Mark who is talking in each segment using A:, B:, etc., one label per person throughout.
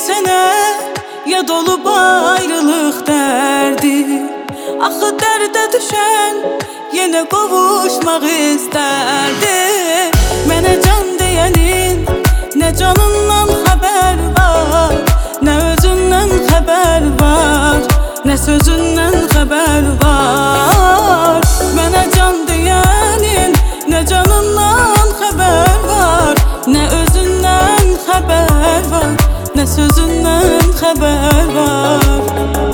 A: sənə yad olub ayrılıq dərdi. Axı dərdə düşən yenə qovuşmaq istərdi. Mənə can deyənin nə canından xəbər var, nə özündən xəbər var, nə sözündən xəbər var. Mənə can deyənin nə canından xəbər var, nə özündən xəbər var, nə sözündən xəbər var.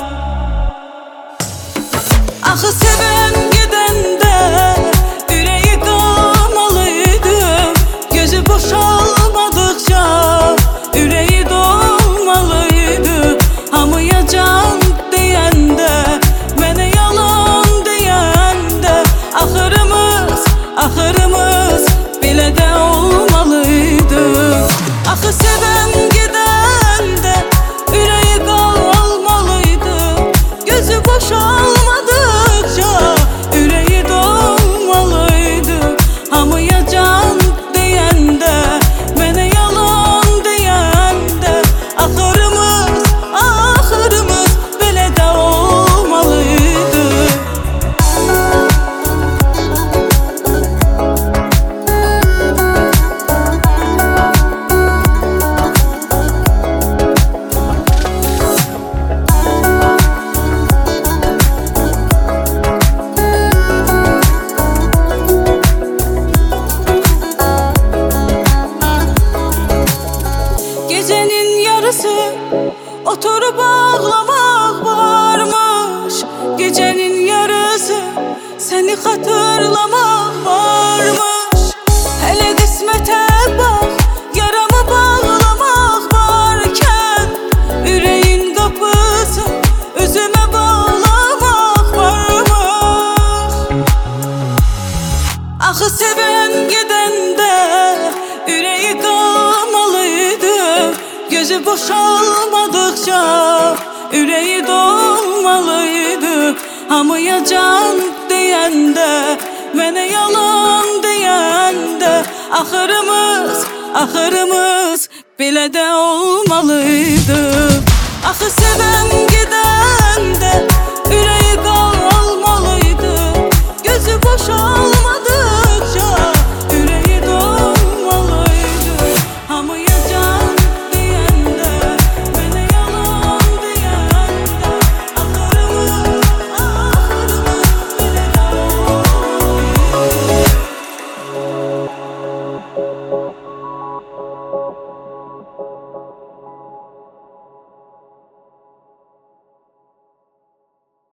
A: Axı sevən gedəndə ürəyi qalmalıydı, gözü boşalmadıqca ürəyi dolmalıydı. Hamıya can deyəndə, mənə yalan deyəndə, axırımız belə də olmalıydı. Axı sevən gedəndə ürəyi qalmalıydı, gözü boşalmadıqca ürəyi dolmalıydı. Hamıya can deyəndə, mənə yalan deyəndə, axırımız belə də olmalıydı. Gecenin yarısı oturup ağlamak varmış. Gecenin yarısı seni hatırlamak varmış. Hele kısmete bak, yaramı bağlamak varken, yüreğin kapısı üzüme bağlamak varmış. Axı seven gedəndə ürəyi qalmalıydı, gözü boşalmadıkça ürəyi dolmalıydı. Hamıya can deyəndə, mənə yalan deyəndə, axırımız belə də olmalıydı. Axı sevən gedəndə ürəyi qalmalıydı, gözü boşalmadıkça